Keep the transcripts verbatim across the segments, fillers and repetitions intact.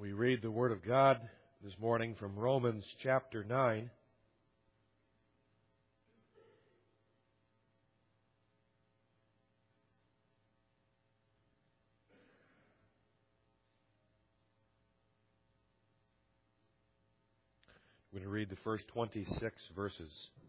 We read the Word of God this morning from Romans chapter nine. We're going to read the first twenty-six verses.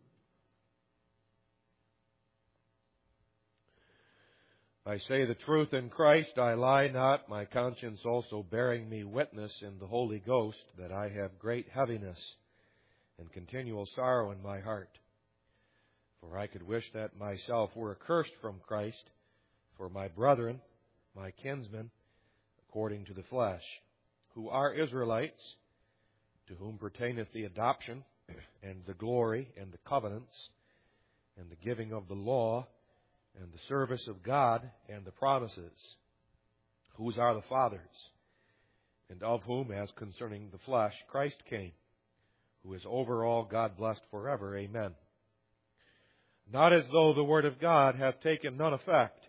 I say the truth in Christ, I lie not, my conscience also bearing me witness in the Holy Ghost, that I have great heaviness and continual sorrow in my heart. For I could wish that myself were accursed from Christ for my brethren, my kinsmen, according to the flesh, who are Israelites, to whom pertaineth the adoption, and the glory, and the covenants, and the giving of the law, and the service of God, and the promises, whose are the fathers, and of whom, as concerning the flesh, Christ came, who is over all, God blessed forever. Amen. Not as though the word of God hath taken none effect,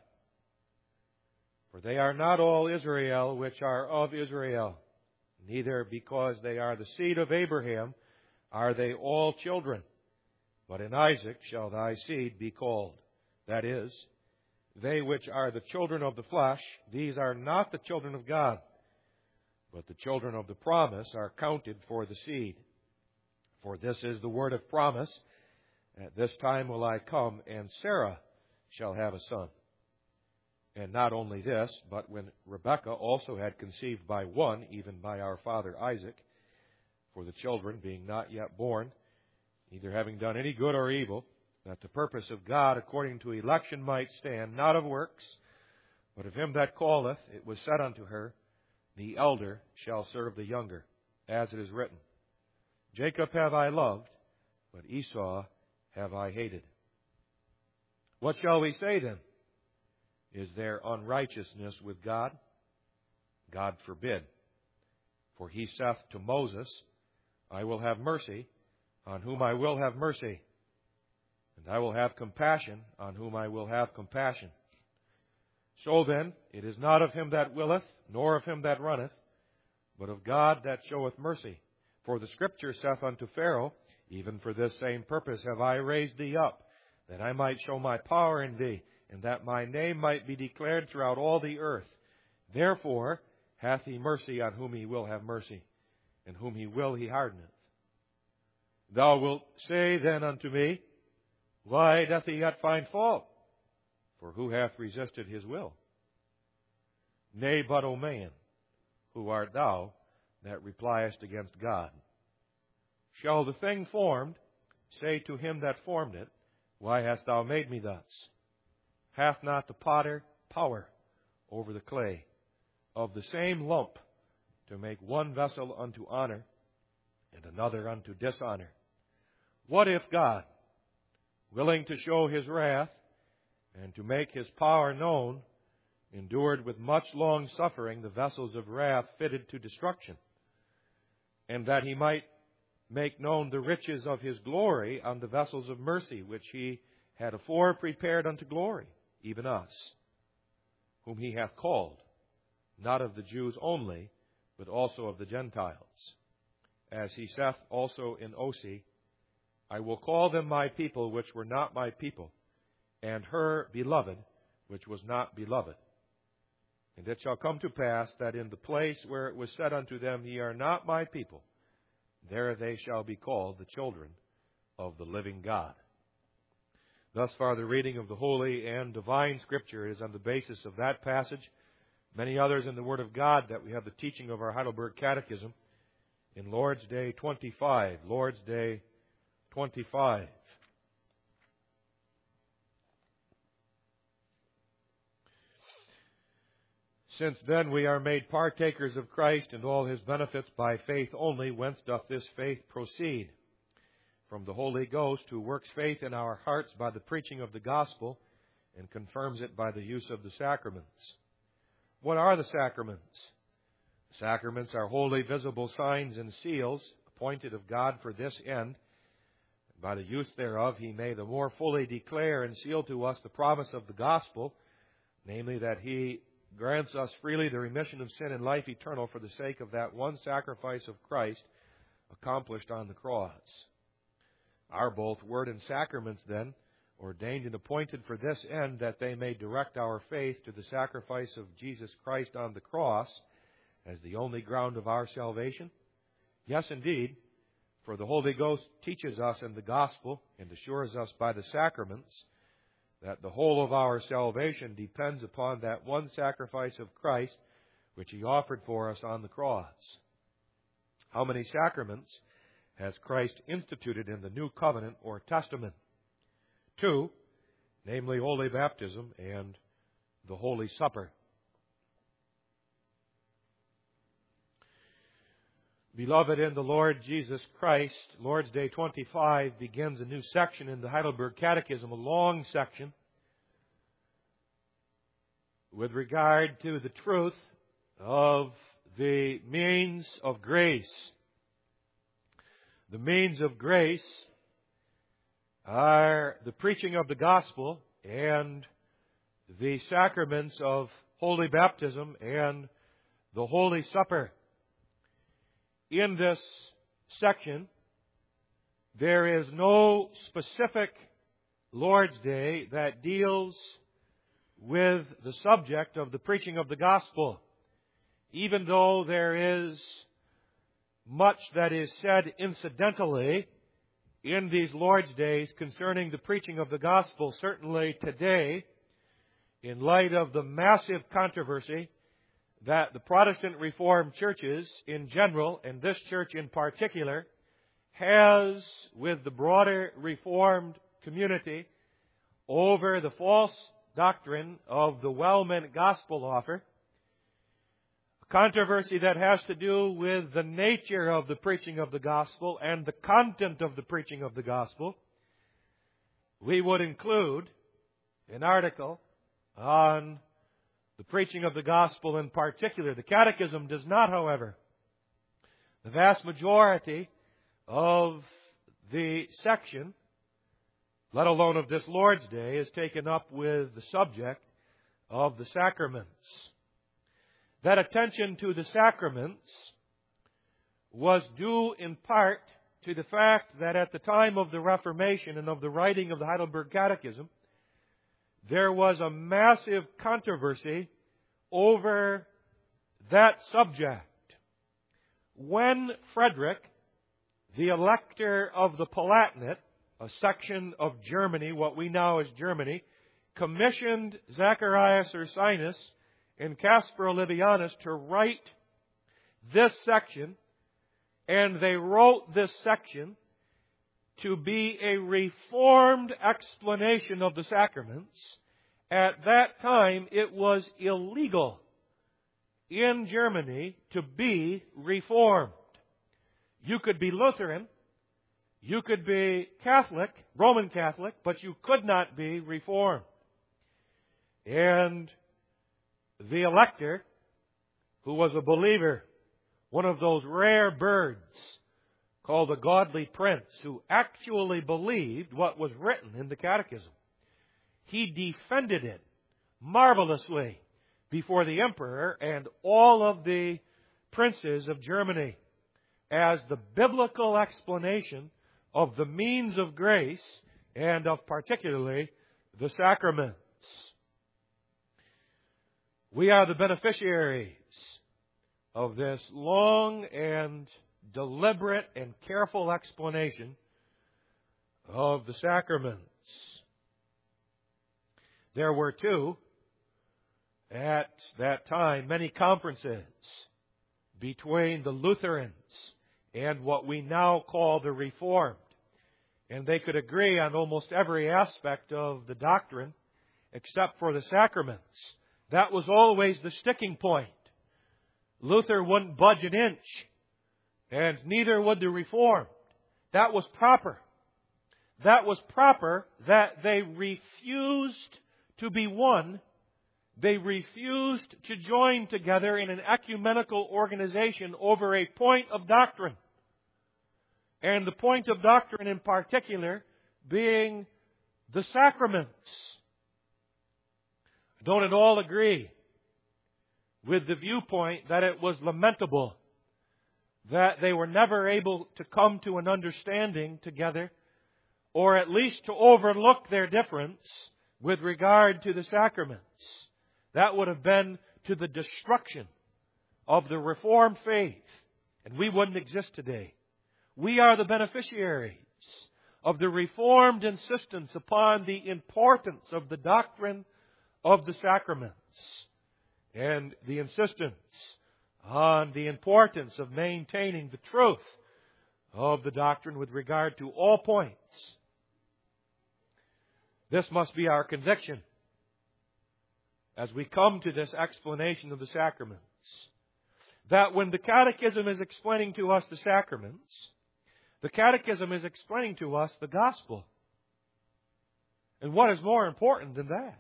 for they are not all Israel which are of Israel, neither because they are the seed of Abraham are they all children, but in Isaac shall thy seed be called. That is, they which are the children of the flesh, these are not the children of God, but the children of the promise are counted for the seed. For this is the word of promise, at this time will I come, and Sarah shall have a son. And not only this, but when Rebekah also had conceived by one, even by our father Isaac, for the children being not yet born, neither having done any good or evil, that the purpose of God according to election might stand, not of works, but of him that calleth, it was said unto her, the elder shall serve the younger, as it is written, Jacob have I loved, but Esau have I hated. What shall we say then? Is there unrighteousness with God? God forbid. For he saith to Moses, I will have mercy on whom I will have mercy, and I will have compassion on whom I will have compassion. So then, it is not of him that willeth, nor of him that runneth, but of God that showeth mercy. For the Scripture saith unto Pharaoh, even for this same purpose have I raised thee up, that I might show my power in thee, and that my name might be declared throughout all the earth. Therefore hath he mercy on whom he will have mercy, and whom he will he hardeneth. Thou wilt say then unto me, why doth he yet find fault? For who hath resisted his will? Nay, but, O man, who art thou that repliest against God? Shall the thing formed say to him that formed it, why hast thou made me thus? Hath not the potter power over the clay, of the same lump, to make one vessel unto honor, and another unto dishonor? What if God, willing to show his wrath, and to make his power known, endured with much long suffering the vessels of wrath fitted to destruction, and that he might make known the riches of his glory on the vessels of mercy, which he had afore prepared unto glory, even us, whom he hath called, not of the Jews only, but also of the Gentiles. As he saith also in Osee, I will call them my people which were not my people, and her beloved which was not beloved. And it shall come to pass that in the place where it was said unto them, Ye are not my people, there they shall be called the children of the living God. Thus far the reading of the Holy and Divine Scripture is on the basis of that passage, many others in the Word of God, that we have the teaching of our Heidelberg Catechism in Lord's Day twenty-five. Lord's Day twenty-five. Since then we are made partakers of Christ and all his benefits by faith only, whence doth this faith proceed? From the Holy Ghost, who works faith in our hearts by the preaching of the gospel, and confirms it by the use of the sacraments. What are the sacraments? The sacraments are holy visible signs and seals, appointed of God for this end. By the use thereof he may the more fully declare and seal to us the promise of the gospel, namely that he grants us freely the remission of sin and life eternal for the sake of that one sacrifice of Christ accomplished on the cross. Are both word and sacraments, then, ordained and appointed for this end, that they may direct our faith to the sacrifice of Jesus Christ on the cross as the only ground of our salvation? Yes, indeed, for the Holy Ghost teaches us in the gospel and assures us by the sacraments that the whole of our salvation depends upon that one sacrifice of Christ which He offered for us on the cross. How many sacraments has Christ instituted in the New Covenant or Testament? Two, namely Holy Baptism and the Holy Supper. Beloved in the Lord Jesus Christ, Lord's Day twenty-five begins a new section in the Heidelberg Catechism, a long section, with regard to the truth of the means of grace. The means of grace are the preaching of the gospel and the sacraments of Holy Baptism and the Holy Supper. In this section, there is no specific Lord's Day that deals with the subject of the preaching of the gospel, even though there is much that is said incidentally in these Lord's Days concerning the preaching of the gospel. Certainly today, in light of the massive controversy that the Protestant Reformed churches in general, and this church in particular, has with the broader Reformed community over the false doctrine of the well-meant gospel offer, a controversy that has to do with the nature of the preaching of the gospel and the content of the preaching of the gospel, we would include an article on the preaching of the gospel in particular. The Catechism does not, however. The vast majority of the section, let alone of this Lord's Day, is taken up with the subject of the sacraments. That attention to the sacraments was due in part to the fact that at the time of the Reformation and of the writing of the Heidelberg Catechism, there was a massive controversy over that subject. When Frederick, the elector of the Palatinate, a section of Germany, what we know as Germany, commissioned Zacharias Ursinus and Caspar Olevianus to write this section, and they wrote this section to be a reformed explanation of the sacraments. At that time, it was illegal in Germany to be reformed. You could be Lutheran, you could be Catholic, Roman Catholic, but you could not be reformed. And the elector, who was a believer, one of those rare birds called a godly prince, who actually believed what was written in the Catechism, he defended it marvelously before the emperor and all of the princes of Germany as the biblical explanation of the means of grace and of particularly the sacraments. We are the beneficiaries of this long and deliberate and careful explanation of the sacraments. There were, too, at that time, many conferences between the Lutherans and what we now call the Reformed. And they could agree on almost every aspect of the doctrine except for the sacraments. That was always the sticking point. Luther wouldn't budge an inch, and neither would the Reformed. That was proper. That was proper that they refused to be one. They refused to join together in an ecumenical organization over a point of doctrine. And the point of doctrine in particular being the sacraments. Don't at all agree with the viewpoint that it was lamentable that they were never able to come to an understanding together, or at least to overlook their difference with regard to the sacraments. That would have been to the destruction of the Reformed faith, and we wouldn't exist today. We are the beneficiaries of the Reformed insistence upon the importance of the doctrine of the sacraments and the insistence on the importance of maintaining the truth of the doctrine with regard to all points. This must be our conviction as we come to this explanation of the sacraments, that when the Catechism is explaining to us the sacraments, the Catechism is explaining to us the gospel. And what is more important than that?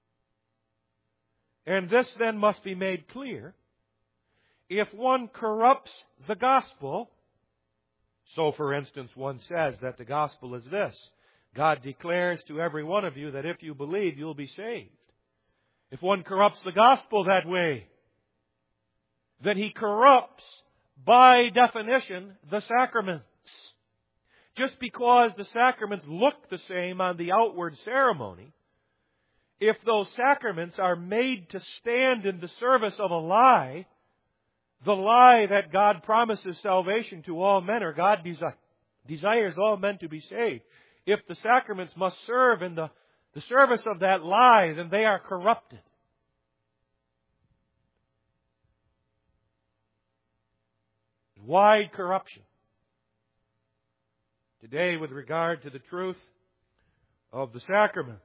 And this then must be made clear. If one corrupts the gospel, so for instance one says that the gospel is this: God declares to every one of you that if you believe, you'll be saved. If one corrupts the gospel that way, then he corrupts, by definition, the sacraments. Just because the sacraments look the same on the outward ceremony, if those sacraments are made to stand in the service of a lie, the lie that God promises salvation to all men, or God desi- desires all men to be saved, if the sacraments must serve in the, the service of that lie, then they are corrupted. Wide corruption today with regard to the truth of the sacraments.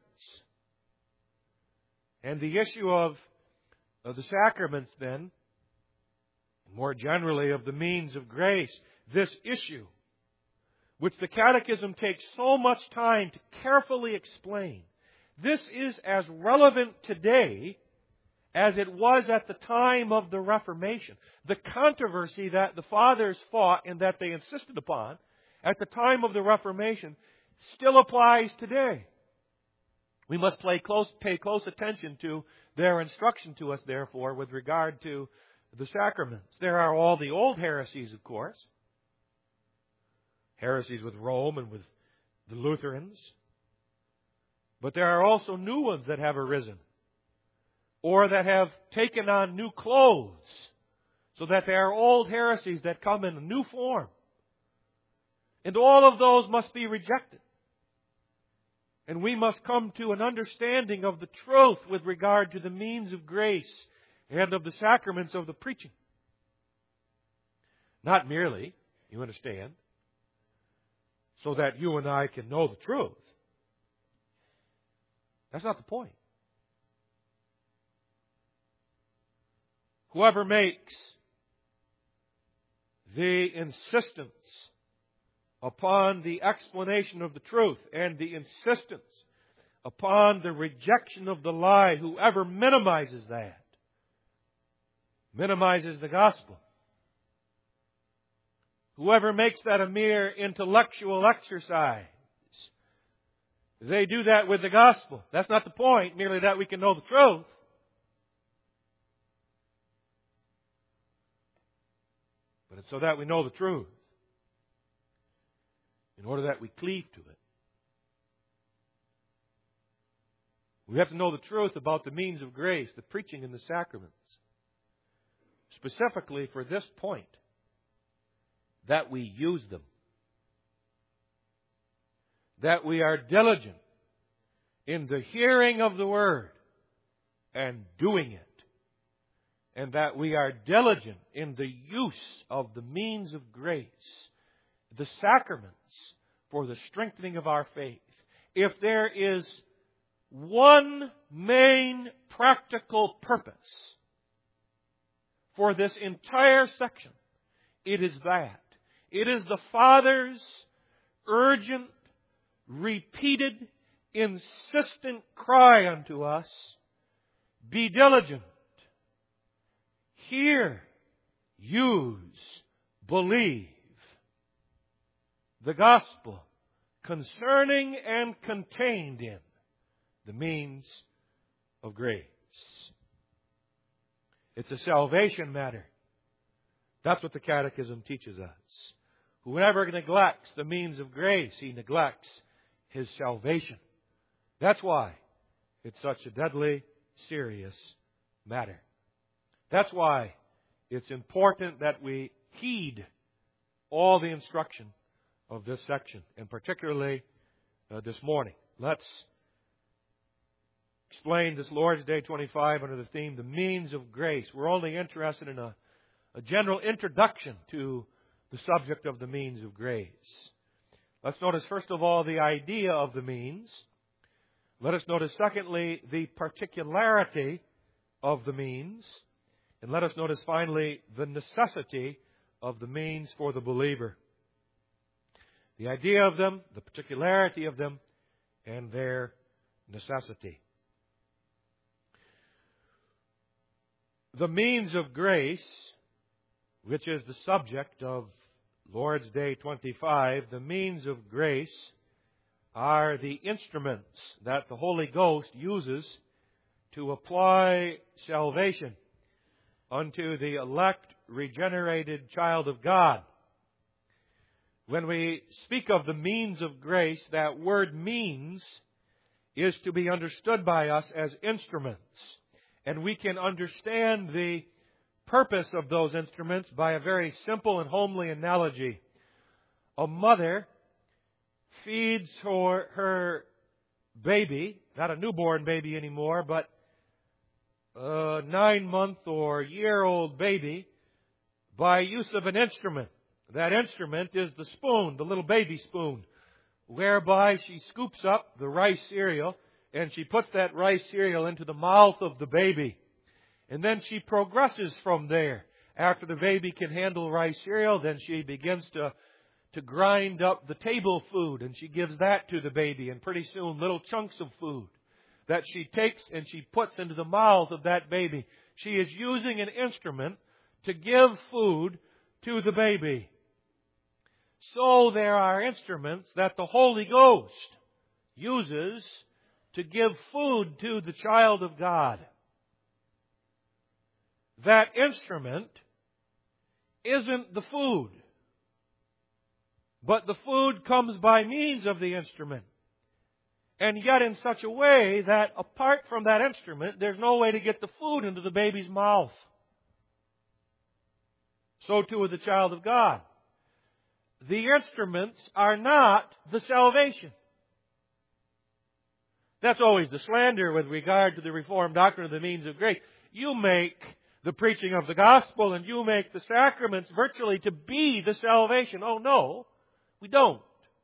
And the issue of, of the sacraments then, more generally of the means of grace, this issue, which the Catechism takes so much time to carefully explain, this is as relevant today as it was at the time of the Reformation. The controversy that the Fathers fought and that they insisted upon at the time of the Reformation still applies today. We must pay close, pay close attention to their instruction to us, therefore, with regard to the sacraments. There are all the old heresies, of course. Heresies with Rome and with the Lutherans. But there are also new ones that have arisen, or that have taken on new clothes, so that there are old heresies that come in a new form. And all of those must be rejected. And we must come to an understanding of the truth with regard to the means of grace and of the sacraments of the preaching. Not merely, you understand, so that you and I can know the truth. That's not the point. Whoever makes the insistence upon the explanation of the truth and the insistence upon the rejection of the lie, whoever minimizes that, minimizes the gospel. Whoever makes that a mere intellectual exercise, they do that with the gospel. That's not the point, merely that we can know the truth. But it's so that we know the truth, in order that we cleave to it. We have to know the truth about the means of grace, the preaching and the sacraments. Specifically for this point, that we use them. That we are diligent in the hearing of the Word and doing it. And that we are diligent in the use of the means of grace, the sacraments, for the strengthening of our faith. If there is one main practical purpose for this entire section, it is that. It is the Father's urgent, repeated, insistent cry unto us, be diligent, hear, use, believe the gospel concerning and contained in the means of grace. It's a salvation matter. That's what the Catechism teaches us. Whoever neglects the means of grace, he neglects his salvation. That's why it's such a deadly, serious matter. That's why it's important that we heed all the instruction of this section, and particularly uh, this morning. Let's explain this Lord's Day twenty-five under the theme, the means of grace. We're only interested in a, a general introduction to the subject of the means of grace. Let's notice, first of all, the idea of the means. Let us notice, secondly, the particularity of the means. And let us notice, finally, the necessity of the means for the believer. The idea of them, the particularity of them, and their necessity. The means of grace, which is the subject of Lord's Day twenty-five, the means of grace are the instruments that the Holy Ghost uses to apply salvation unto the elect, regenerated child of God. When we speak of the means of grace, that word means is to be understood by us as instruments. And we can understand the purpose of those instruments by a very simple and homely analogy. A mother feeds her, her baby, not a newborn baby anymore, but a nine-month or year-old baby, by use of an instrument. That instrument is the spoon, the little baby spoon, whereby she scoops up the rice cereal and she puts that rice cereal into the mouth of the baby. And then she progresses from there. After the baby can handle rice cereal, then she begins to, to grind up the table food, and she gives that to the baby. And pretty soon, little chunks of food that she takes and she puts into the mouth of that baby. She is using an instrument to give food to the baby. So there are instruments that the Holy Ghost uses to give food to the child of God. That instrument isn't the food, but the food comes by means of the instrument. And yet in such a way that apart from that instrument, there's no way to get the food into the baby's mouth. So too with the child of God. The instruments are not the salvation. That's always the slander with regard to the Reformed doctrine of the means of grace. You make the preaching of the gospel and you make the sacraments virtually to be the salvation. Oh no, we don't.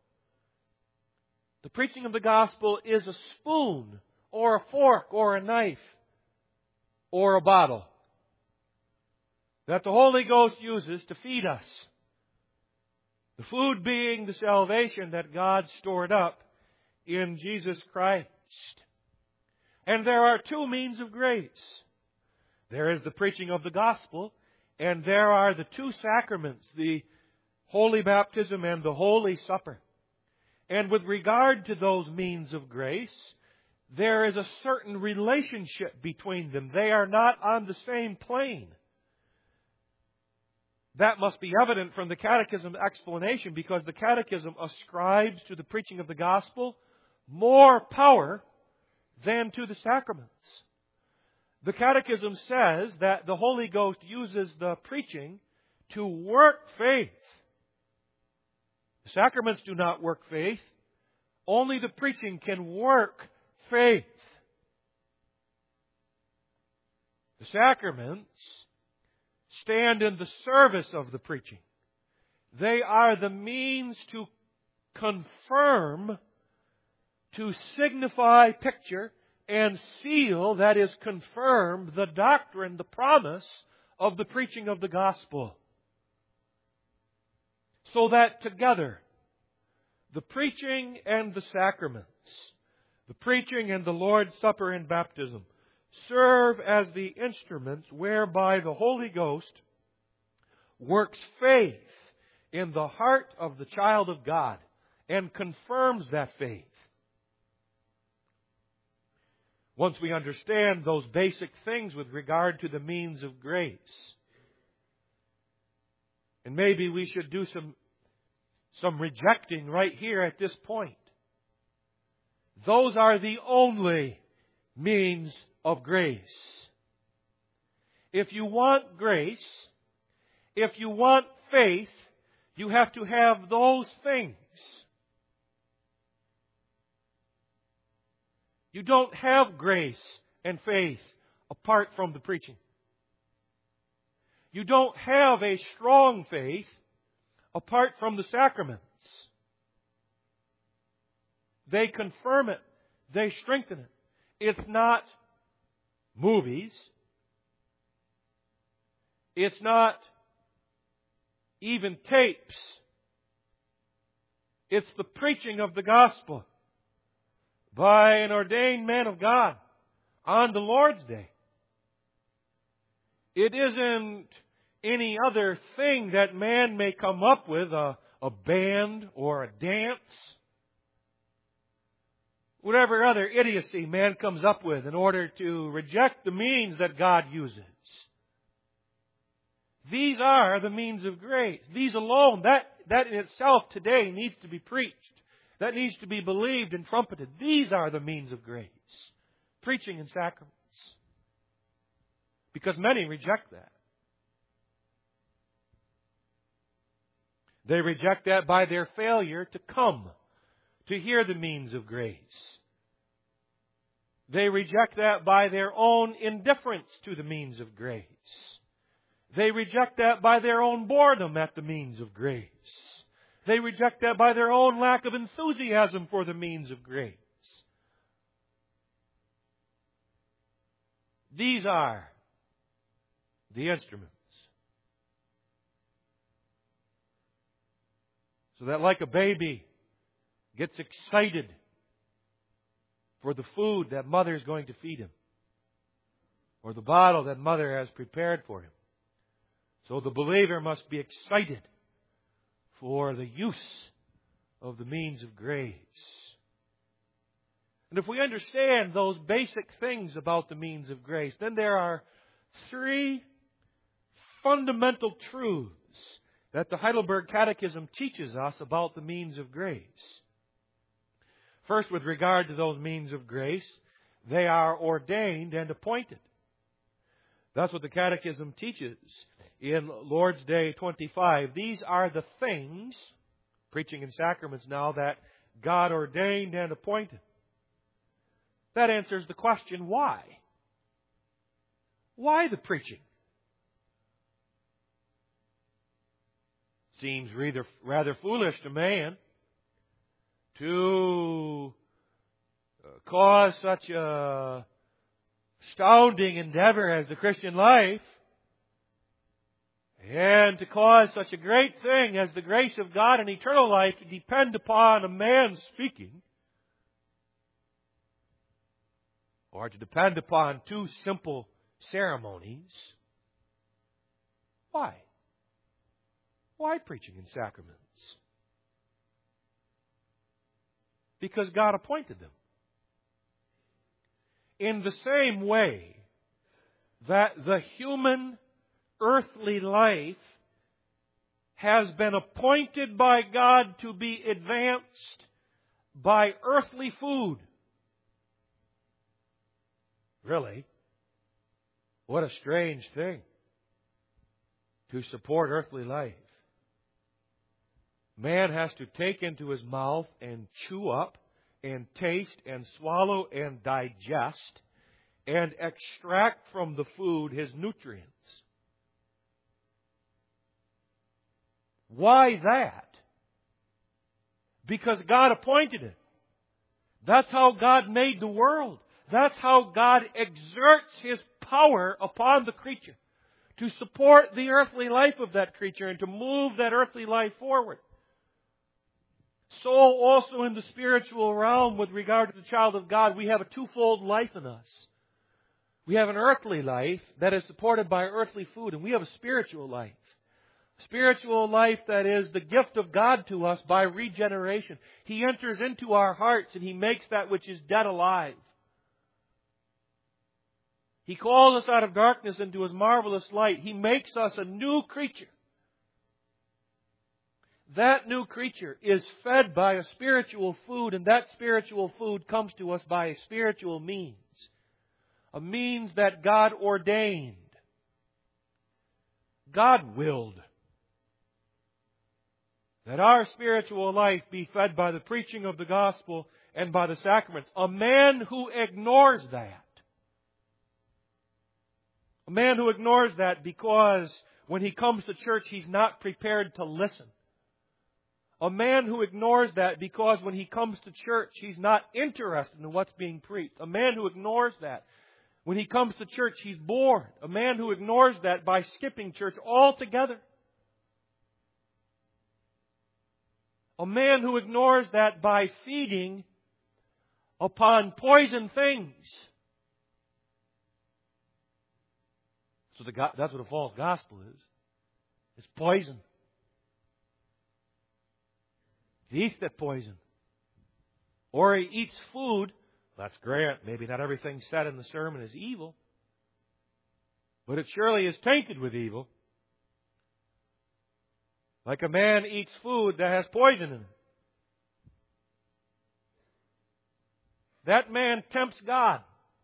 The preaching of the gospel is a spoon or a fork or a knife or a bottle that the Holy Ghost uses to feed us. The food being the salvation that God stored up in Jesus Christ. And there are two means of grace. There is the preaching of the gospel, and there are the two sacraments, the Holy Baptism and the Holy Supper. And with regard to those means of grace, there is a certain relationship between them. They are not on the same plane. That must be evident from the Catechism explanation, because the Catechism ascribes to the preaching of the gospel more power than to the sacraments. The Catechism says that the Holy Ghost uses the preaching to work faith. The sacraments do not work faith. Only the preaching can work faith. The sacraments stand in the service of the preaching. They are the means to confirm, to signify, picture, and seal, that is, confirm the doctrine, the promise of the preaching of the gospel. So that together, the preaching and the sacraments, the preaching and the Lord's Supper and baptism, serve as the instruments whereby the Holy Ghost works faith in the heart of the child of God and confirms that faith. once we understand those basic things with regard to the means of grace. And maybe we should do some, some rejecting right here at this point. Those are the only means of grace. If you want grace, if you want faith, you have to have those things. You don't have grace and faith apart from the preaching. You don't have a strong faith apart from the sacraments. They confirm it. They strengthen it. It's not movies. It's not even tapes. It's the preaching of the gospel by an ordained man of God on the Lord's Day. It isn't any other thing that man may come up with, a, a band or a dance. Whatever other idiocy man comes up with in order to reject the means that God uses. These are the means of grace. These alone, that, that in itself today needs to be preached. That needs to be believed and trumpeted. These are the means of grace. Preaching and sacraments. Because many reject that. They reject that by their failure to come to hear the means of grace. They reject that by their own indifference to the means of grace. They reject that by their own boredom at the means of grace. They reject that by their own lack of enthusiasm for the means of grace. These are the instruments. So that like a baby gets excited for the food that mother is going to feed him, or the bottle that mother has prepared for him, so the believer must be excited for the use of the means of grace. And if we understand those basic things about the means of grace, then there are three fundamental truths that the Heidelberg Catechism teaches us about the means of grace. First, with regard to those means of grace, they are ordained and appointed. That's what the Catechism teaches in Lord's Day twenty-five. These are the things, preaching and sacraments now, that God ordained and appointed. That answers the question, why? Why the preaching? Seems rather, rather foolish to man to cause such a astounding endeavor as the Christian life, and to cause such a great thing as the grace of God and eternal life to depend upon a man speaking, or to depend upon two simple ceremonies. Why? Why preaching and sacraments? Because God appointed them. In the same way that the human earthly life has been appointed by God to be advanced by earthly food. Really? What a strange thing to support earthly life. Man has to take into his mouth and chew up and taste and swallow and digest and extract from the food his nutrients. Why that? Because God appointed it. That's how God made the world. That's how God exerts His power upon the creature to support the earthly life of that creature and to move that earthly life forward. So also in the spiritual realm with regard to the child of God, we have a twofold life in us. We have an earthly life that is supported by earthly food, and we have a spiritual life. Spiritual life that is the gift of God to us by regeneration. He enters into our hearts and He makes that which is dead alive. He calls us out of darkness into His marvelous light. He makes us a new creature. That new creature is fed by a spiritual food, and that spiritual food comes to us by a spiritual means. A means that God ordained. God willed. That our spiritual life be fed by the preaching of the gospel and by the sacraments. A man who ignores that. A man who ignores that because when he comes to church he's not prepared to listen. A man who ignores that because when he comes to church he's not interested in what's being preached. A man who ignores that. When he comes to church he's bored. A man who ignores that by skipping church altogether. A man who ignores that by feeding upon poison things. So the, that's what a false gospel is. It's poison. He eats that poison. Or he eats food. That's great. Maybe not everything said in the sermon is evil. But it surely is tainted with evil. Like a man eats food that has poison in it. That man tempts God.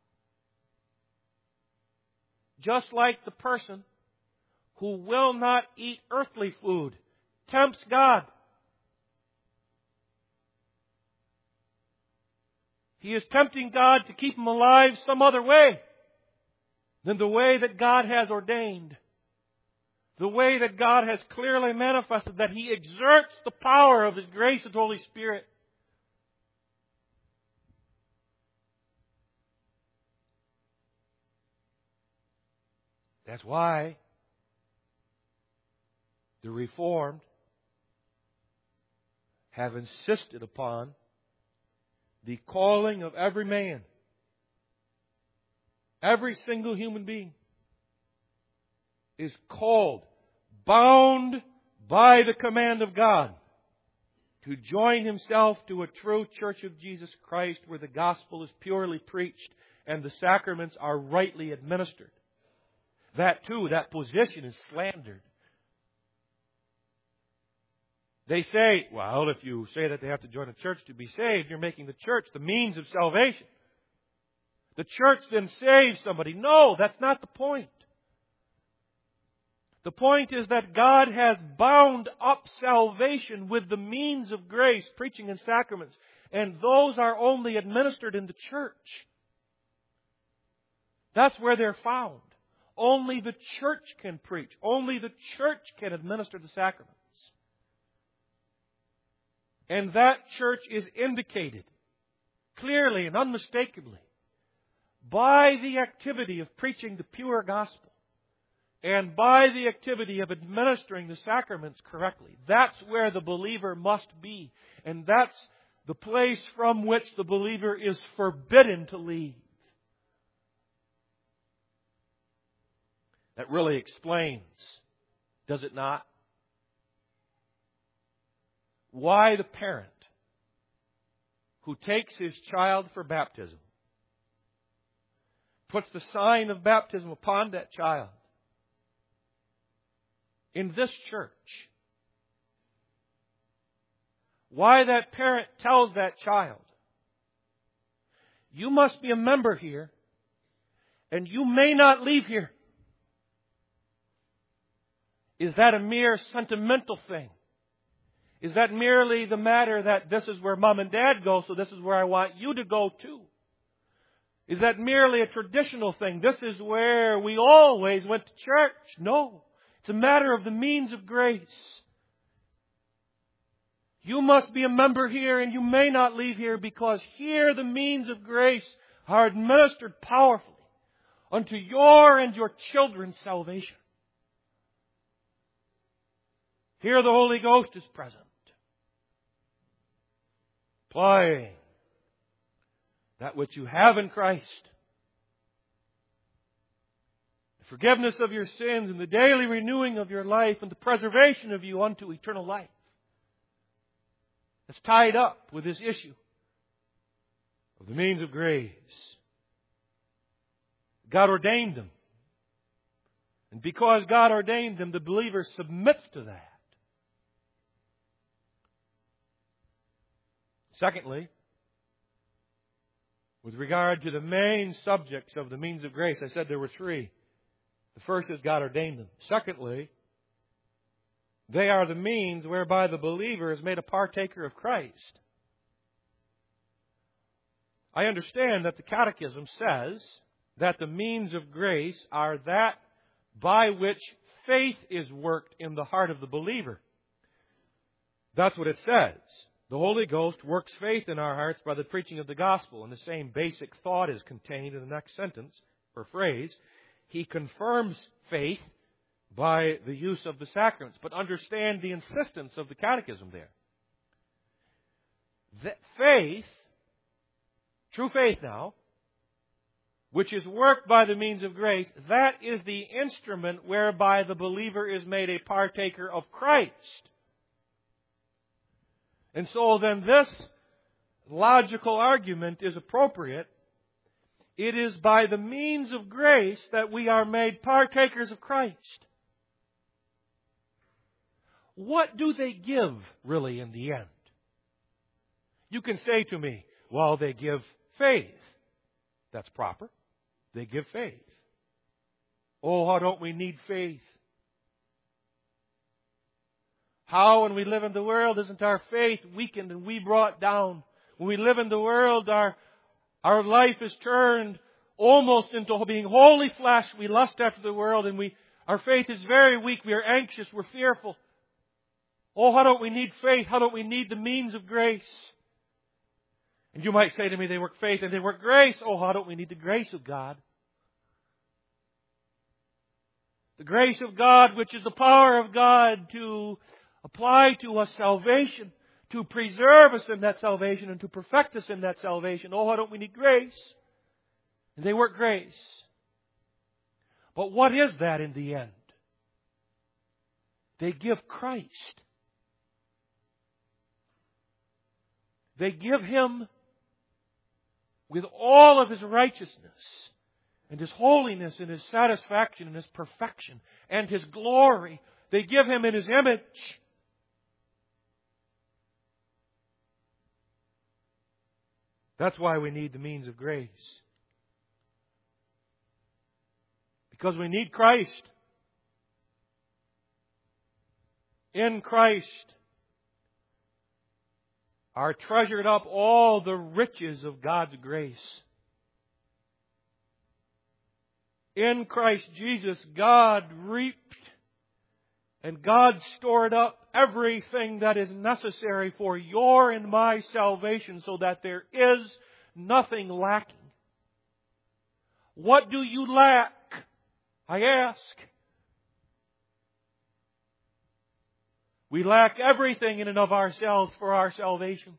Just like the person who will not eat earthly food tempts God. He is tempting God to keep him alive some other way than the way that God has ordained. The way that God has clearly manifested, that He exerts the power of His grace and Holy Spirit. That's why the Reformed have insisted upon the calling of every man, every single human being, is called, bound by the command of God, to join himself to a true Church of Jesus Christ where the gospel is purely preached and the sacraments are rightly administered. That too, that position is slandered. They say, well, if you say that they have to join a church to be saved, you're making the church the means of salvation. The church then saves somebody. No, that's not the point. The point is that God has bound up salvation with the means of grace, preaching and sacraments, and those are only administered in the church. That's where they're found. Only the church can preach. Only the church can administer the sacraments. And that church is indicated clearly and unmistakably by the activity of preaching the pure gospel and by the activity of administering the sacraments correctly. That's where the believer must be. And that's the place from which the believer is forbidden to leave. That really explains, does it not, why the parent who takes his child for baptism puts the sign of baptism upon that child in this church. Why that parent tells that child, you must be a member here and you may not leave here. Is that a mere sentimental thing? Is that merely the matter that this is where mom and dad go, so this is where I want you to go too? Is that merely a traditional thing? This is where we always went to church. No. It's a matter of the means of grace. You must be a member here and you may not leave here because here the means of grace are administered powerfully unto your and your children's salvation. Here the Holy Ghost is present. Applying that which you have in Christ. The forgiveness of your sins and the daily renewing of your life and the preservation of you unto eternal life. It's tied up with this issue of the means of grace. God ordained them. And because God ordained them, the believer submits to that. Secondly, with regard to the main subjects of the means of grace, I said there were three. The first is God ordained them. Secondly, they are the means whereby the believer is made a partaker of Christ. I understand that the Catechism says that the means of grace are that by which faith is worked in the heart of the believer. That's what it says. The Holy Ghost works faith in our hearts by the preaching of the gospel. And the same basic thought is contained in the next sentence or phrase. He confirms faith by the use of the sacraments. But understand the insistence of the Catechism there. That faith, true faith now, which is worked by the means of grace, that is the instrument whereby the believer is made a partaker of Christ. And so then this logical argument is appropriate. It is by the means of grace that we are made partakers of Christ. What do they give, really, in the end? You can say to me, well, they give faith. That's proper. They give faith. Oh, how don't we need faith? How, when we live in the world, isn't our faith weakened and we brought down? When we live in the world, our, our life is turned almost into being wholly flesh. We lust after the world and we, our faith is very weak. We are anxious. We're fearful. Oh, how don't we need faith? How don't we need the means of grace? And you might say to me, they work faith and they work grace. Oh, how don't we need the grace of God? The grace of God, which is the power of God to apply to us salvation, to preserve us in that salvation and to perfect us in that salvation. Oh, why don't we need grace? And they work grace. But what is that in the end? They give Christ. They give Him with all of His righteousness and His holiness and His satisfaction and His perfection and His glory. They give Him in His image. That's why we need the means of grace. Because we need Christ. In Christ are treasured up all the riches of God's grace. In Christ Jesus, God reaped and God stored up everything that is necessary for your and my salvation so that there is nothing lacking. What do you lack? I ask. We lack everything in and of ourselves for our salvation.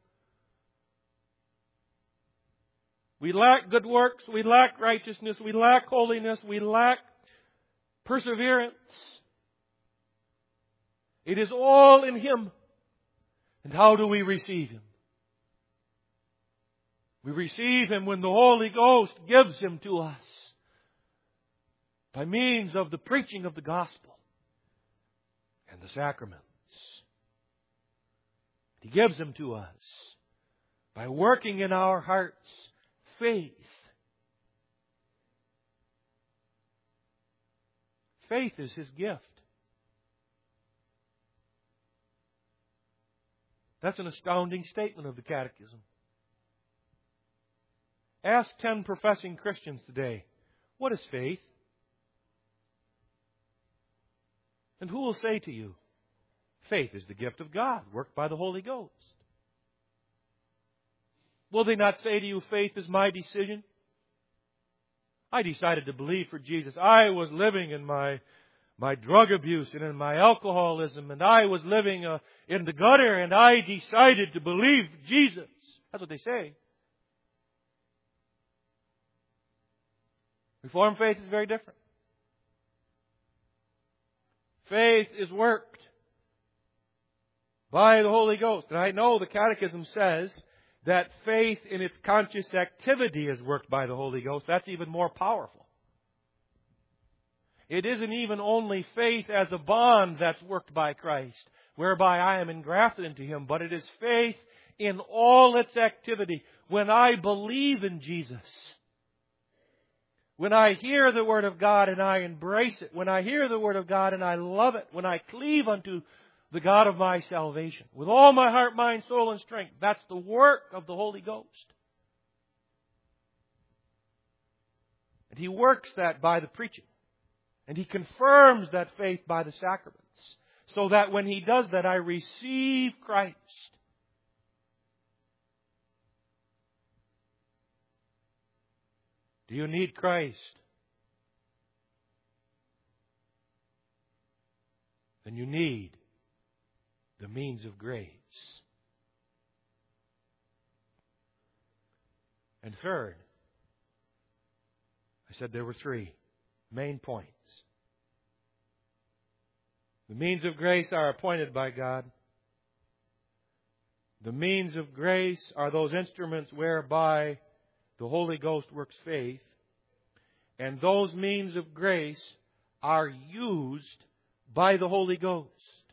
We lack good works. We lack righteousness. We lack holiness. We lack perseverance. It is all in Him. And how do we receive Him? We receive Him when the Holy Ghost gives Him to us by means of the preaching of the gospel and the sacraments. He gives Him to us by working in our hearts faith. Faith is His gift. That's an astounding statement of the Catechism. Ask ten professing Christians today, what is faith? And who will say to you, faith is the gift of God, worked by the Holy Ghost? Will they not say to you, faith is my decision? I decided to believe for Jesus. I was living in my my drug abuse and in my alcoholism, and I was living uh, in the gutter, and I decided to believe Jesus. That's what they say. Reformed faith is very different. Faith is worked by the Holy Ghost. And I know the Catechism says that faith in its conscious activity is worked by the Holy Ghost. That's even more powerful. It isn't even only faith as a bond that's worked by Christ, whereby I am engrafted into Him, but it is faith in all its activity. When I believe in Jesus, when I hear the Word of God and I embrace it, when I hear the Word of God and I love it, when I cleave unto the God of my salvation, with all my heart, mind, soul, and strength, that's the work of the Holy Ghost. And He works that by the preaching. And He confirms that faith by the sacraments. So that when He does that, I receive Christ. Do you need Christ? Then you need the means of grace. And third, I said there were three main points. The means of grace are appointed by God. The means of grace are those instruments whereby the Holy Ghost works faith. And those means of grace are used by the Holy Ghost.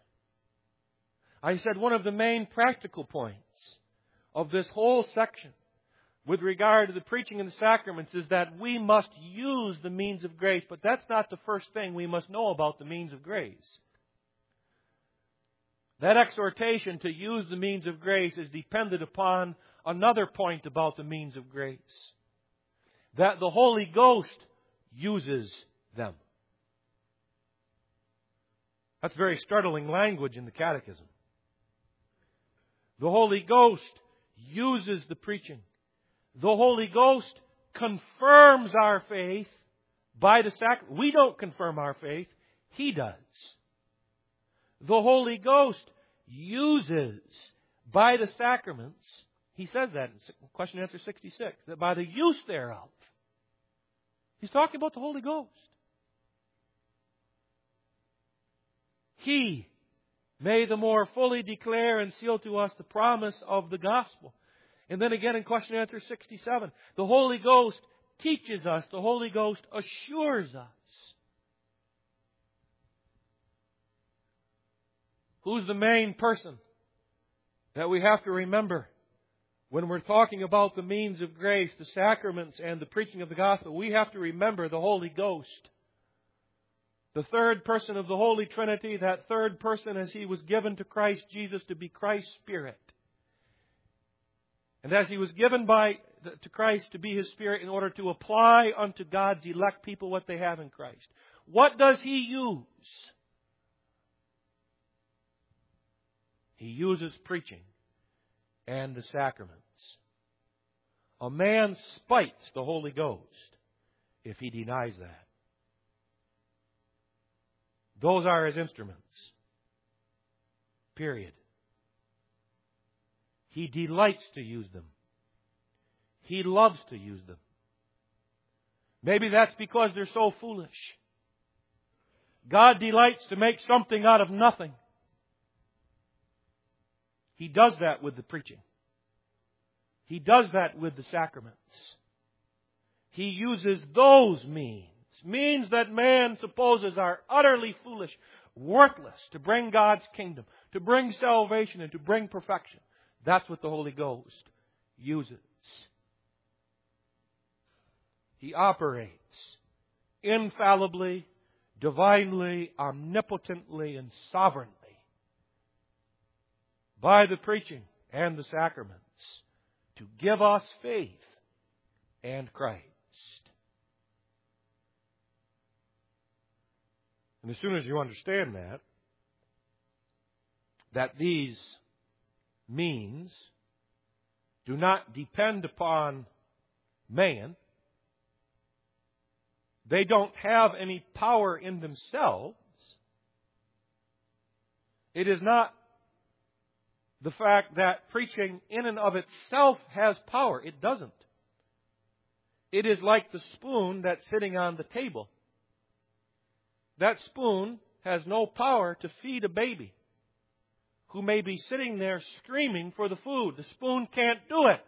I said one of the main practical points of this whole section with regard to the preaching and the sacraments is that we must use the means of grace. But that's not the first thing we must know about the means of grace. That exhortation to use the means of grace is dependent upon another point about the means of grace. That the Holy Ghost uses them. That's very startling language in the Catechism. The Holy Ghost uses the preaching. The Holy Ghost confirms our faith by the sacrament. We don't confirm our faith. He does. The Holy Ghost uses by the sacraments. He says that in question and answer sixty-six. That by the use thereof. He's talking about the Holy Ghost. He may the more fully declare and seal to us the promise of the gospel. And then again in question and answer sixty-seven, the Holy Ghost teaches us, the Holy Ghost assures us. Who's the main person that we have to remember when we're talking about the means of grace, the sacraments, and the preaching of the gospel? We have to remember the Holy Ghost. The third person of the Holy Trinity, that third person as He was given to Christ Jesus to be Christ's Spirit. And as He was given by to Christ to be His Spirit in order to apply unto God's elect people what they have in Christ. What does He use? He uses preaching and the sacraments. A man spites the Holy Ghost if he denies that. Those are His instruments. Period. He delights to use them. He loves to use them. Maybe that's because they're so foolish. God delights to make something out of nothing. He does that with the preaching. He does that with the sacraments. He uses those means. Means that man supposes are utterly foolish, worthless to bring God's kingdom, to bring salvation and to bring perfection. That's what the Holy Ghost uses. He operates infallibly, divinely, omnipotently, and sovereignly by the preaching and the sacraments to give us faith and Christ. And as soon as you understand that, that these means do not depend upon man, they don't have any power in themselves. It is not the fact that preaching in and of itself has power. It doesn't. It is like the spoon that's sitting on the table. That spoon has no power to feed a baby who may be sitting there screaming for the food. The spoon can't do it.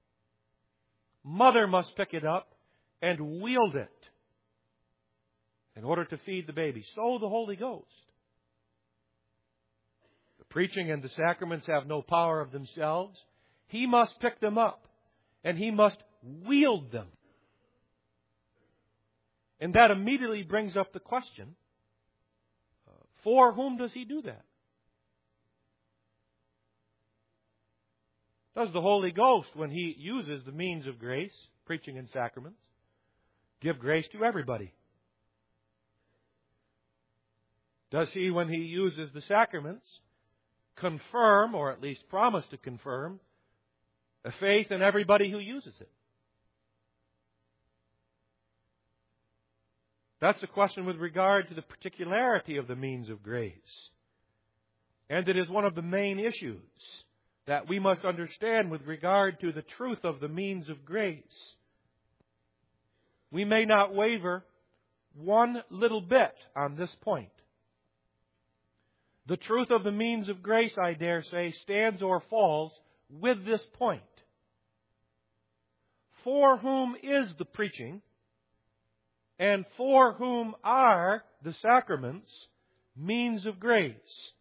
Mother must pick it up and wield it in order to feed the baby. So the Holy Ghost. The preaching and the sacraments have no power of themselves. He must pick them up, and He must wield them. And that immediately brings up the question, for whom does He do that? Does the Holy Ghost, when He uses the means of grace, preaching and sacraments, give grace to everybody? Does He, when He uses the sacraments, confirm, or at least promise to confirm, a faith in everybody who uses it? That's a question with regard to the particularity of the means of grace. And it is one of the main issues that we must understand with regard to the truth of the means of grace. We may not waver one little bit on this point. The truth of the means of grace, I dare say, stands or falls with this point. For whom is the preaching, and for whom are the sacraments means of grace?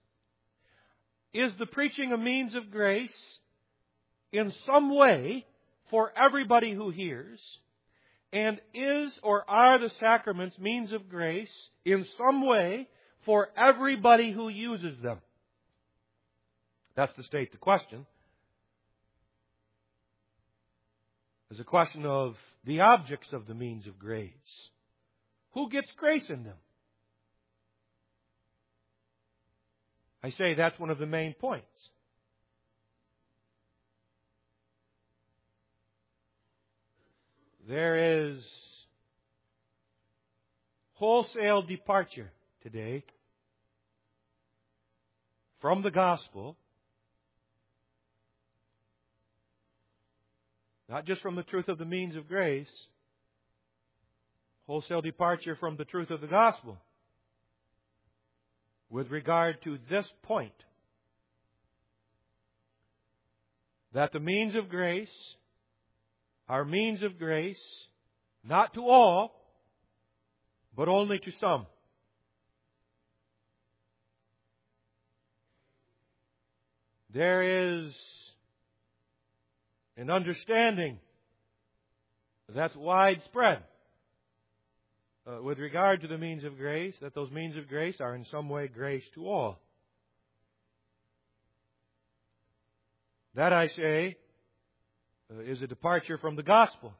Is the preaching a means of grace in some way for everybody who hears? And is or are the sacraments means of grace in some way for everybody who uses them? That's to state the question. It's a question of the objects of the means of grace. Who gets grace in them? I say that's one of the main points. There is wholesale departure today from the gospel, not just from the truth of the means of grace, wholesale departure from the truth of the gospel with regard to this point, that the means of grace are means of grace not to all, but only to some. There is an understanding that's widespread Uh, with regard to the means of grace, that those means of grace are in some way grace to all. That, I say, uh, is a departure from the gospel.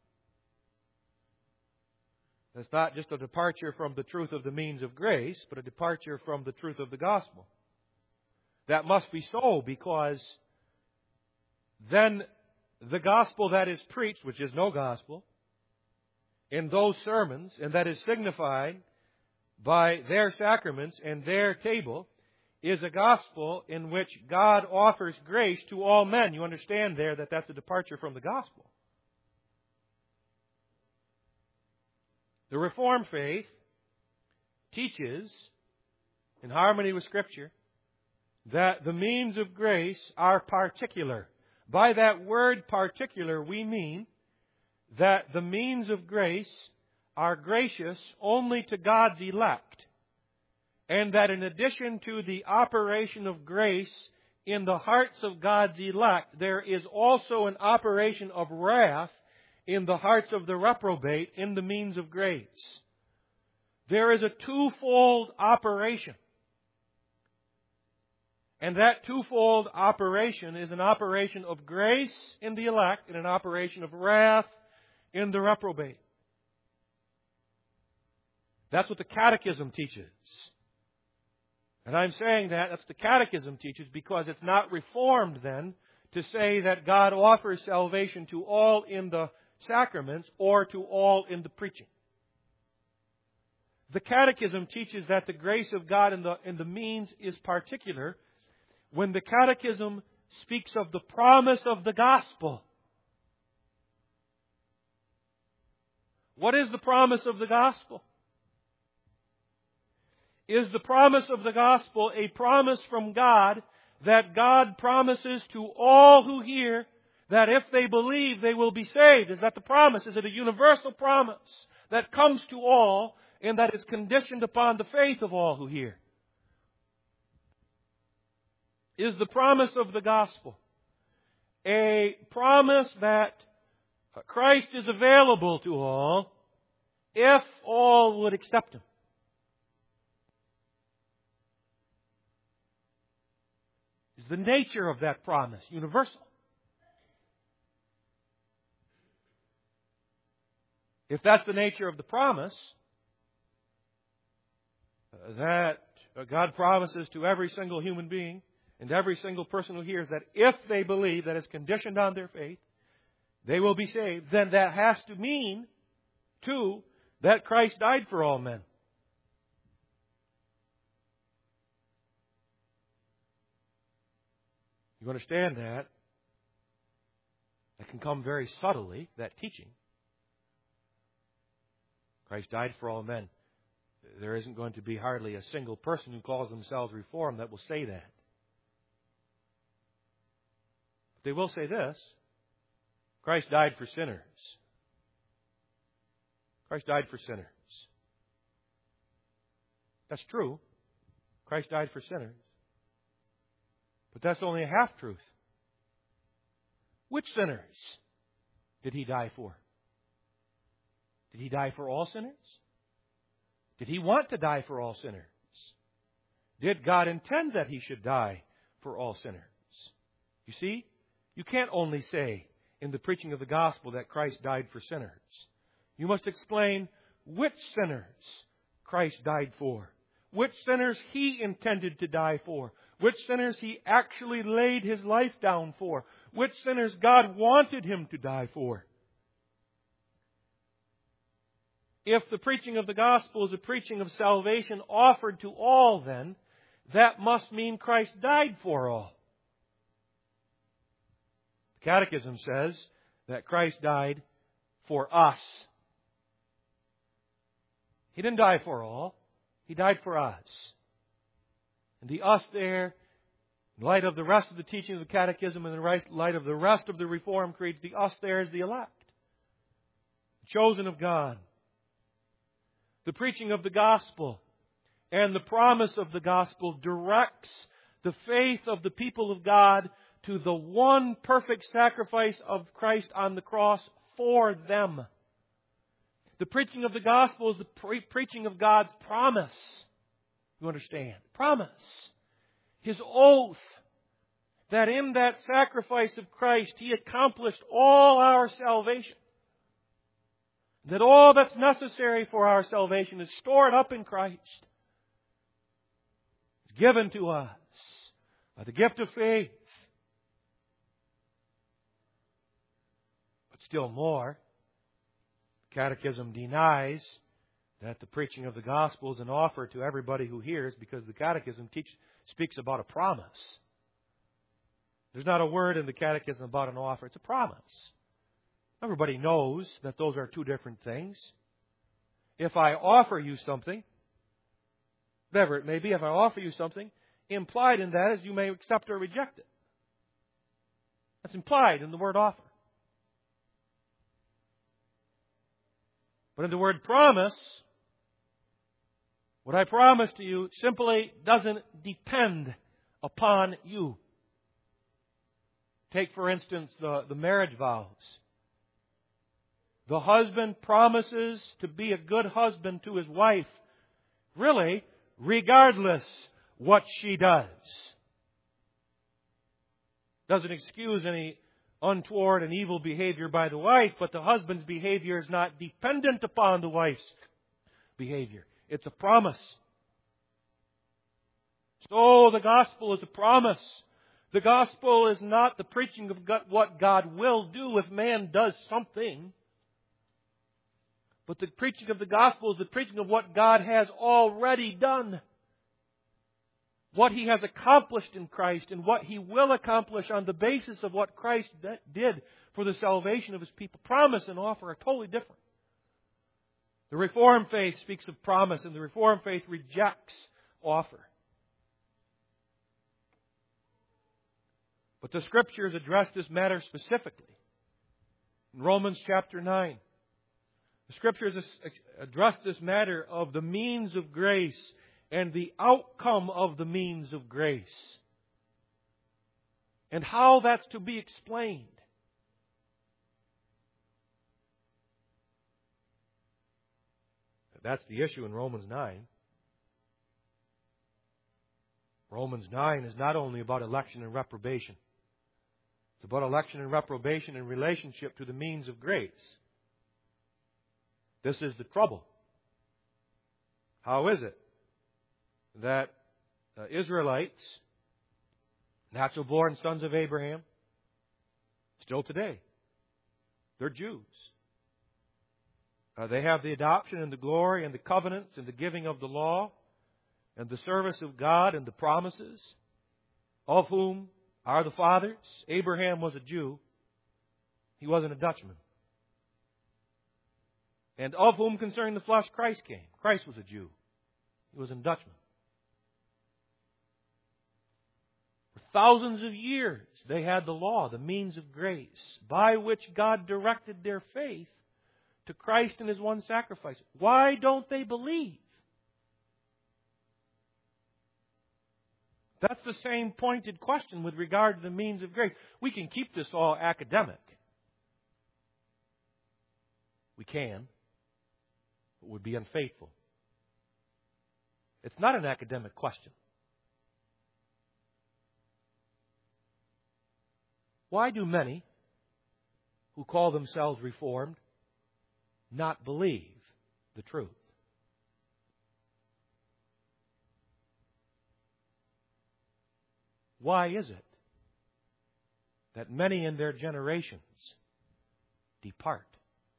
That's not just a departure from the truth of the means of grace, but a departure from the truth of the gospel. That must be so, because then the gospel that is preached, which is no gospel, in those sermons, and that is signified by their sacraments and their table, is a gospel in which God offers grace to all men. You understand there that that's a departure from the gospel. The Reformed faith teaches, in harmony with Scripture, that the means of grace are particular. By that word particular, we mean that the means of grace are gracious only to God's elect, and that in addition to the operation of grace in the hearts of God's elect, there is also an operation of wrath in the hearts of the reprobate in the means of grace. There is a twofold operation. And that twofold operation is an operation of grace in the elect and an operation of wrath in the reprobate. That's what the Catechism teaches. And I'm saying that, that's what the Catechism teaches, because it's not Reformed then to say that God offers salvation to all in the sacraments or to all in the preaching. The Catechism teaches that the grace of God in the, in the means is particular when the Catechism speaks of the promise of the gospel. What is the promise of the gospel? Is the promise of the gospel a promise from God that God promises to all who hear that if they believe they will be saved? Is that the promise? Is it a universal promise that comes to all and that is conditioned upon the faith of all who hear, is the promise of the gospel. A promise that Christ is available to all if all would accept Him. Is the nature of that promise universal? If that's the nature of the promise, that God promises to every single human being and every single person who hears that if they believe that is conditioned on their faith, they will be saved, then that has to mean, too, that Christ died for all men. You understand that? That can come very subtly, that teaching. Christ died for all men. There isn't going to be hardly a single person who calls themselves Reformed that will say that. But they will say this: Christ died for sinners. Christ died for sinners. That's true. Christ died for sinners. But that's only a half-truth. Which sinners did He die for? Did He die for all sinners? Did He want to die for all sinners? Did God intend that He should die for all sinners? You see, you can't only say in the preaching of the gospel that Christ died for sinners. You must explain which sinners Christ died for, which sinners He intended to die for, which sinners He actually laid His life down for, which sinners God wanted Him to die for. If the preaching of the gospel is a preaching of salvation offered to all, then that must mean Christ died for all. The Catechism says that Christ died for us. He didn't die for all. He died for us. And the us there, in light of the rest of the teaching of the Catechism and in light of the rest of the Reformed creeds, the us there is the elect, the chosen of God. The preaching of the gospel and the promise of the gospel directs the faith of the people of God to the one perfect sacrifice of Christ on the cross for them. The preaching of the gospel is the pre- preaching of God's promise. You understand? Promise. His oath that in that sacrifice of Christ He accomplished all our salvation. That all that's necessary for our salvation is stored up in Christ. It's given to us by the gift of faith. But still more, the Catechism denies that the preaching of the gospel is an offer to everybody who hears, because the Catechism teach, speaks about a promise. There's not a word in the Catechism about an offer. It's a promise. Everybody knows that those are two different things. If I offer you something, whatever it may be, if I offer you something, implied in that is you may accept or reject it. That's implied in the word offer. But in the word promise, what I promise to you simply doesn't depend upon you. Take, for instance, the, the marriage vows. The husband promises to be a good husband to his wife, really, regardless what she does. Doesn't excuse any untoward and evil behavior by the wife, but the husband's behavior is not dependent upon the wife's behavior. It's a promise. So the gospel is a promise. The gospel is not the preaching of God, what God will do if man does something. But the preaching of the gospel is the preaching of what God has already done. What He has accomplished in Christ and what He will accomplish on the basis of what Christ did for the salvation of His people. Promise and offer are totally different. The Reformed faith speaks of promise, and the Reformed faith rejects offer. But the Scriptures address this matter specifically. In Romans chapter nine, The Scriptures address this matter of the means of grace and the outcome of the means of grace, and how that's to be explained. That's the issue in Romans nine. Romans nine is not only about election and reprobation. It's about election and reprobation in relationship to the means of grace. This is the trouble. How is it that uh, Israelites, natural-born sons of Abraham, still today, they're Jews. Uh, they have the adoption and the glory and the covenants and the giving of the law and the service of God and the promises, of whom are the fathers. Abraham was a Jew. He wasn't a Dutchman. And of whom concerning the flesh Christ came. Christ was a Jew. He wasn't a Dutchman. For thousands of years they had the law, the means of grace, by which God directed their faith to Christ and His one sacrifice. Why don't they believe? That's the same pointed question with regard to the means of grace. We can keep this all academic. We can. It would be unfaithful. It's not an academic question. Why do many who call themselves Reformed not believe the truth? Why is it that many in their generations depart?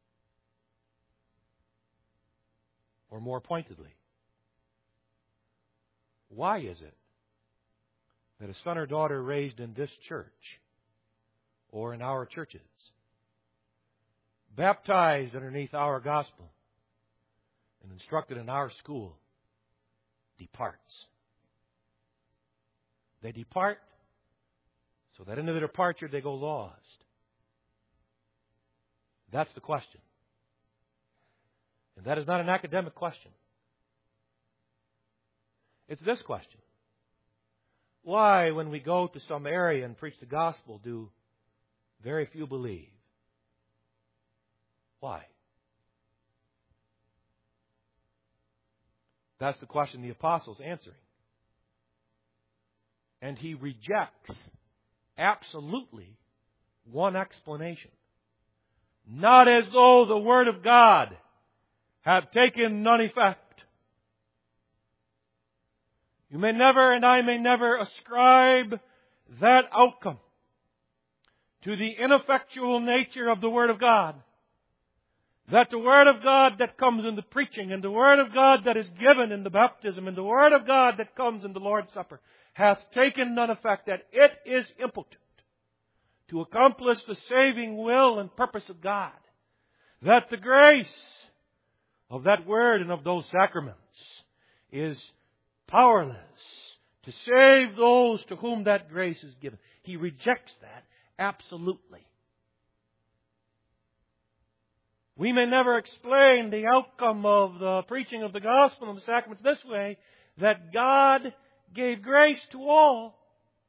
Or more pointedly, why is it that a son or daughter raised in this church or in our churches, baptized underneath our gospel and instructed in our school, departs? They depart so that in their departure they go lost. That's the question. And that is not an academic question. It's this question. Why, when we go to some area and preach the gospel, do very few believe? Why? That's the question the apostle's answering. And he rejects absolutely one explanation. Not as though the Word of God have taken none effect. You may never and I may never ascribe that outcome to the ineffectual nature of the Word of God. That the Word of God that comes in the preaching and the Word of God that is given in the baptism and the Word of God that comes in the Lord's Supper hath taken none effect, that it is impotent to accomplish the saving will and purpose of God. That the grace of that Word and of those sacraments is powerless to save those to whom that grace is given. He rejects that absolutely. We may never explain the outcome of the preaching of the gospel and the sacraments this way, that God gave grace to all.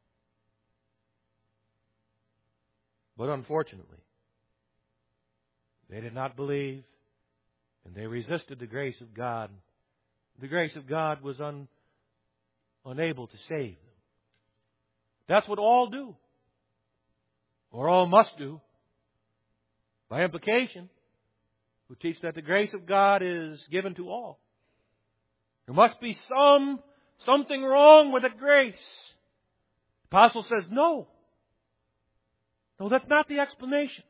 But unfortunately, they did not believe, and they resisted the grace of God. The grace of God was un, unable to save them. That's what all do, or all must do. By implication, who teach that the grace of God is given to all. There must be some something wrong with that grace. The apostle says, no. No, that's not the explanation.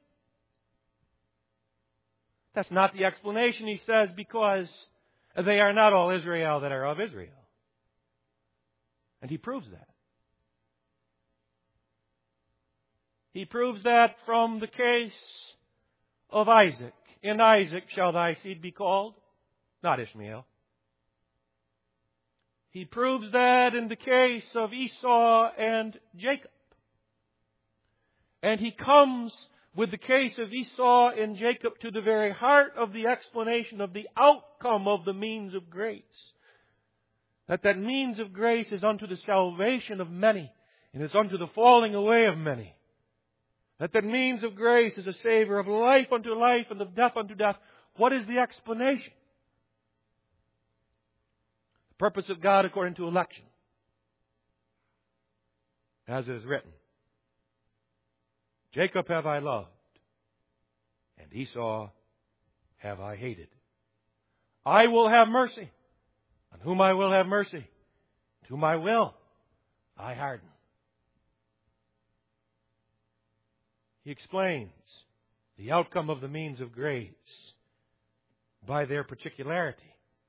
That's not the explanation, he says, because they are not all Israel that are of Israel. And he proves that. He proves that from the case of Isaac. In Isaac shall thy seed be called, not Ishmael. He proves that in the case of Esau and Jacob. And he comes with the case of Esau and Jacob to the very heart of the explanation of the outcome of the means of grace. That that means of grace is unto the salvation of many, and it's unto the falling away of many. That that means of grace is a savor of life unto life and of death unto death. What is the explanation? The purpose of God according to election. As it is written, Jacob have I loved, and Esau have I hated. I will have mercy, on whom I will have mercy, and whom I will, I harden. He explains the outcome of the means of grace by their particularity.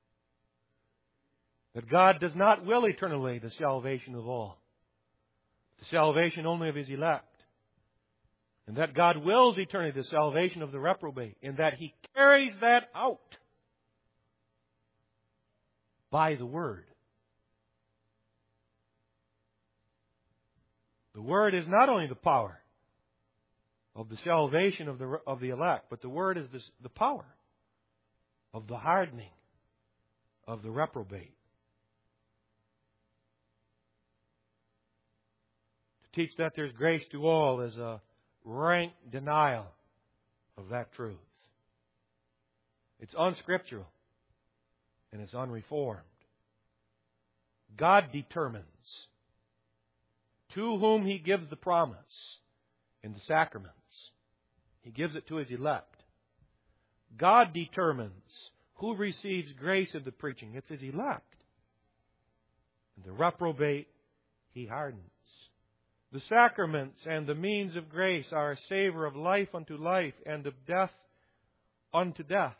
That God does not will eternally the salvation of all, the salvation only of His elect. And that God wills eternally the salvation of the reprobate, and that He carries that out by the Word. The Word is not only the power of the salvation of the of the elect, but the Word is this, the power of the hardening of the reprobate. To teach that there's grace to all is a rank denial of that truth. It's unscriptural and it's unreformed. God determines to whom He gives the promise in the sacraments. He gives it to His elect. God determines who receives grace in the preaching. It's His elect. And the reprobate He hardens. The sacraments and the means of grace are a savor of life unto life and of death unto death.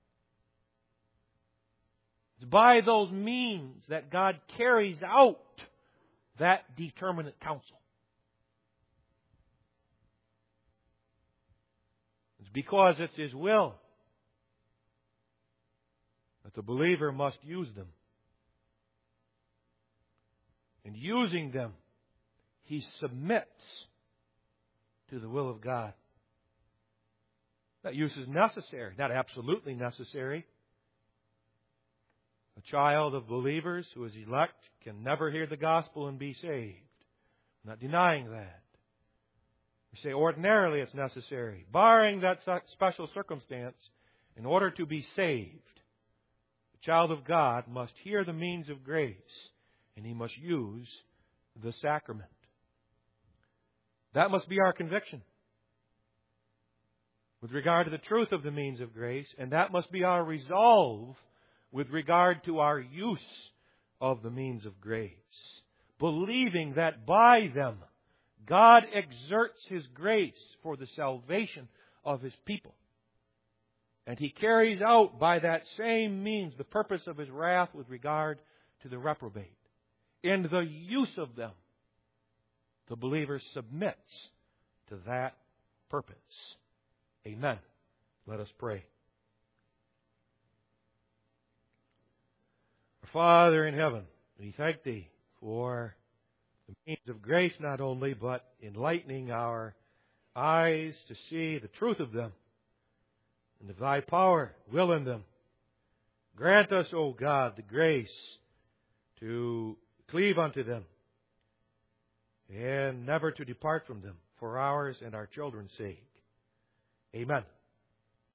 It's by those means that God carries out that determinate counsel. It's because it's His will that the believer must use them. And using them, he submits to the will of God. That use is necessary, not absolutely necessary. A child of believers who is elect can never hear the gospel and be saved. I'm not denying that. We say ordinarily it's necessary. Barring that special circumstance, in order to be saved, the child of God must hear the means of grace, and he must use the sacrament. That must be our conviction with regard to the truth of the means of grace, and that must be our resolve with regard to our use of the means of grace, believing that by them God exerts His grace for the salvation of His people. And He carries out by that same means the purpose of His wrath with regard to the reprobate. In the use of them, the believer submits to that purpose. Amen. Let us pray. Our Father in heaven, we thank Thee for the means of grace not only, but enlightening our eyes to see the truth of them, and of Thy power, will in them. Grant us, O God, the grace to cleave unto them, and never to depart from them, for ours and our children's sake. Amen.